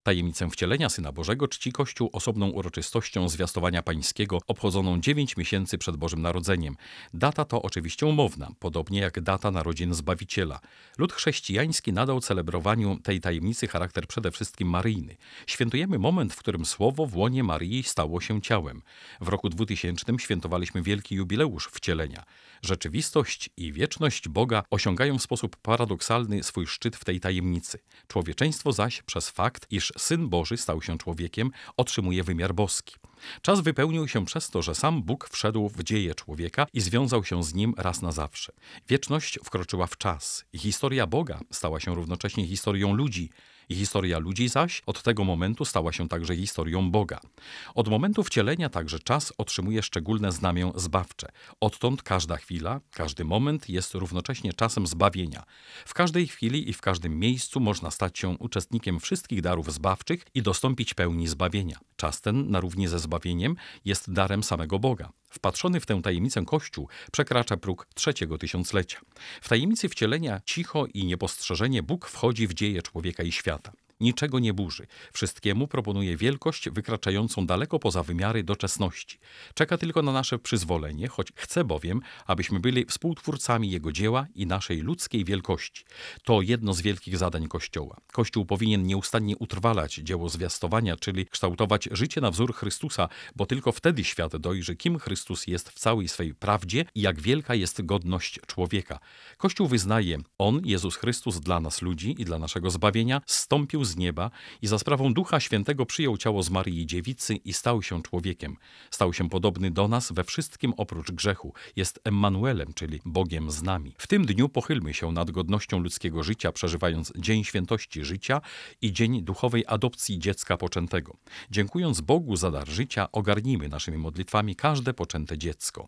Tajemnicę wcielenia Syna Bożego czci Kościół osobną uroczystością zwiastowania pańskiego obchodzoną 9 miesięcy przed Bożym Narodzeniem. Data to oczywiście umowna, podobnie jak data narodzin Zbawiciela. Lud chrześcijański nadał celebrowaniu tej tajemnicy charakter przede wszystkim maryjny. Świętujemy moment, w którym Słowo w łonie Maryi stało się ciałem. W roku 2000 świętowaliśmy wielki jubileusz wcielenia. Rzeczywistość i wieczność Boga osiągają w sposób paradoksalny swój szczyt w tej tajemnicy. Człowieczeństwo zaś przez fakt, iż Syn Boży stał się człowiekiem, otrzymuje wymiar boski. Czas wypełnił się przez to, że sam Bóg wszedł w dzieje człowieka i związał się z nim raz na zawsze. Wieczność wkroczyła w czas i historia Boga stała się równocześnie historią ludzi. I historia ludzi zaś od tego momentu stała się także historią Boga. Od momentu wcielenia także czas otrzymuje szczególne znamię zbawcze. Odtąd każda chwila, każdy moment jest równocześnie czasem zbawienia. W każdej chwili i w każdym miejscu można stać się uczestnikiem wszystkich darów zbawczych i dostąpić pełni zbawienia. Czas ten, na równi ze zbawieniem, jest darem samego Boga. Wpatrzony w tę tajemnicę Kościół przekracza próg 3. tysiąclecia. W tajemnicy wcielenia cicho i niepostrzeżenie Bóg wchodzi w dzieje człowieka i świata. Niczego nie burzy. Wszystkiemu proponuje wielkość wykraczającą daleko poza wymiary doczesności. Czeka tylko na nasze przyzwolenie, choć chce bowiem, abyśmy byli współtwórcami Jego dzieła i naszej ludzkiej wielkości. To jedno z wielkich zadań Kościoła. Kościół powinien nieustannie utrwalać dzieło zwiastowania, czyli kształtować życie na wzór Chrystusa, bo tylko wtedy świat dojrzy, kim Chrystus jest w całej swej prawdzie i jak wielka jest godność człowieka. Kościół wyznaje, On, Jezus Chrystus, dla nas ludzi i dla naszego zbawienia, zstąpił z nieba i za sprawą Ducha Świętego przyjął ciało z Maryi Dziewicy i stał się człowiekiem. Stał się podobny do nas we wszystkim oprócz grzechu. Jest Emmanuelem, czyli Bogiem z nami. W tym dniu pochylmy się nad godnością ludzkiego życia, przeżywając Dzień Świętości Życia i Dzień Duchowej Adopcji Dziecka Poczętego. Dziękując Bogu za dar życia, ogarnijmy naszymi modlitwami każde poczęte dziecko.